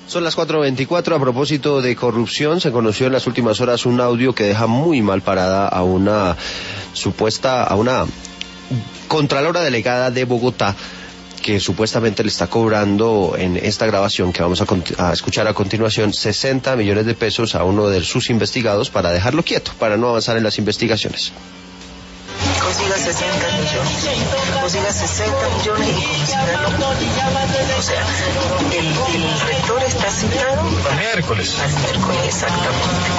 Son las 4:24. A propósito de corrupción, se conoció en las últimas horas un audio que deja muy mal parada a una contralora delegada de Bogotá, que supuestamente le está cobrando en esta grabación que vamos a escuchar a continuación 60 millones de pesos a uno de sus investigados para dejarlo quieto, para no avanzar en las investigaciones. Consiga 60 millones, consiga 60 millones y consígalo. O sea, el rector está citado al miércoles, exactamente.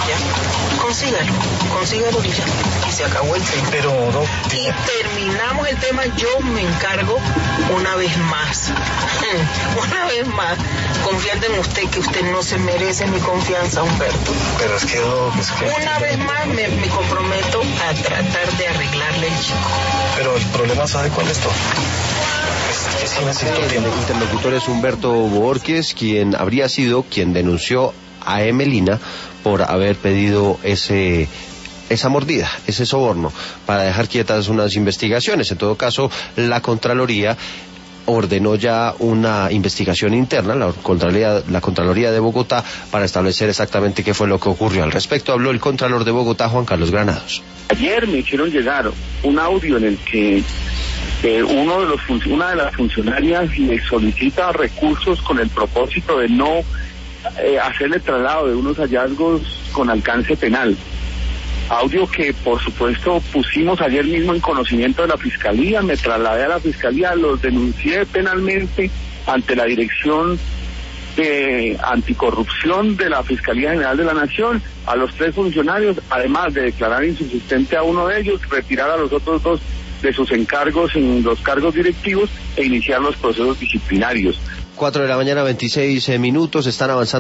¿Ya? Consígalo y ya. Y se acabó el tema. Pero no. Y terminamos el tema. Yo me encargo una vez más. Una vez más. Confiando en usted, que usted no se merece mi confianza, Humberto. Pero es que una vez más me comprometo a tratar de arreglarle el chico. Pero el problema, ¿sabe cuál es todo? Es que sí necesito tiempo. El interlocutor es Humberto Bohórquez, quien habría sido quien denunció a Emelina por haber pedido esa mordida, ese soborno, para dejar quietas unas investigaciones. En todo caso, la Contraloría ordenó ya una investigación interna, la Contraloría de Bogotá, para establecer exactamente qué fue lo que ocurrió. Al respecto habló el Contralor de Bogotá, Juan Carlos Granados. Ayer me hicieron llegar un audio en el que una de las funcionarias le solicita recursos con el propósito de no hacerle traslado de unos hallazgos con alcance penal. Audio que por supuesto pusimos ayer mismo en conocimiento de la Fiscalía, me trasladé a la Fiscalía, los denuncié penalmente ante la Dirección de Anticorrupción de la Fiscalía General de la Nación, a los 3 funcionarios, además de declarar insubsistente a uno de ellos, retirar a los otros 2 de sus encargos en los cargos directivos e iniciar los procesos disciplinarios. 4:26 PM, están avanzando